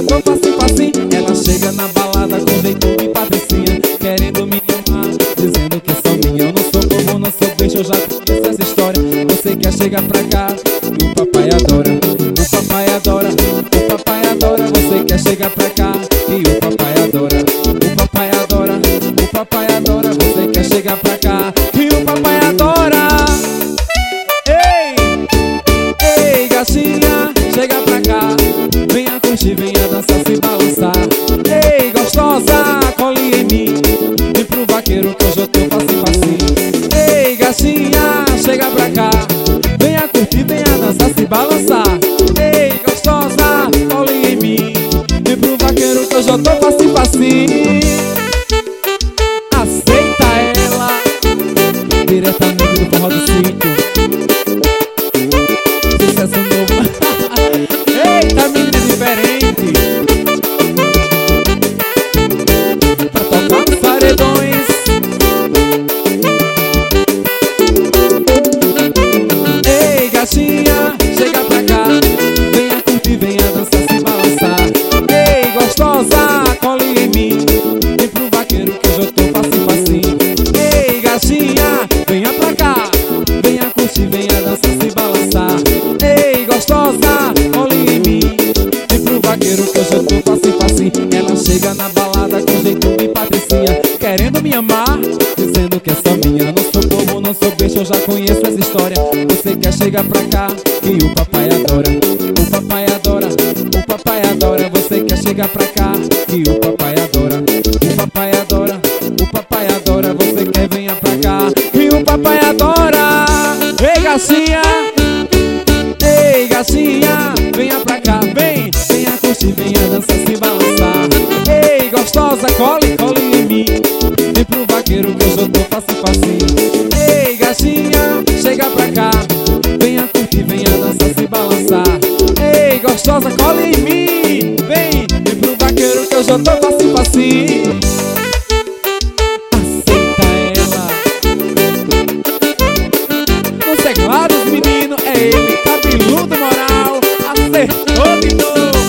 eu tô facinho, facinho. Ela chega na balada com jeito de patricinha, querendo me amar, dizendo que é só minha. Eu não sou bobo, não sou bicho, eu já conheço essa história. Você quer chegar pra cá e o papai adora. O papai adora, o papai adora. Você quer chegar pra cá e o papai adora. O papai adora, o papai adora. Você quer chegar pra cá e o papai adora. Ei, ei, gatinha, chega pra cá, venha curtir, venha dançar, se balançar. Ei, gostosa, cole em mim, vem pro vaqueiro que hoje eu tô facinho, facinho. Ei, gatinha, chega pra cá, venha curtir, venha dançar, se balançar. Ei, gostosa, cole em mim, vem pro vaqueiro que hoje eu tô facinho, facinho. Aceita ela, diretamente do Forró do Sítio. Sucesso novo. Eita, menina diferente, pra tocar nos paredões. Ei, gatinha, chega pra cá, venha curtir, venha dançar, se balançar. Ei, gostosa, cole em mim, vem pro vaqueiro que hoje eu tô facinho, facinho. Ei, gatinha, venha pra cá, venha curtir, venha dançar, se balançar. Ei, gostosa, cole em mim, vem pro vaqueiro que hoje eu tô facinho, facinho. Ela chega na balada com jeito de patricinha, querendo me amar, dizendo que é só minha. Não sou bobo, não sou bicho, eu já conheço essa história. Você quer chegar pra cá e o papai adora. O papai adora, o papai adora. Você quer chegar pra cá e o papai adora. O papai adora, o papai adora. Você quer venha pra cá e o papai adora. Ei, gacinha, ei, gacinha, venha pra cá, vem, venha curtir, venha dançar, se balançar. Ei, gostosa, cole, cole em mim, vem pro vaqueiro que hoje eu tô facinho, facinho. Ei, gacinha, chega pra cá, venha curtir, venha dançar, se balançar. Ei, gostosa, cole em mim, vem pro vaqueiro que hoje eu tô facinho, facinho. Aceita ela. Nos teclados, menino, é ele, cabeludo moral, acertou de novo.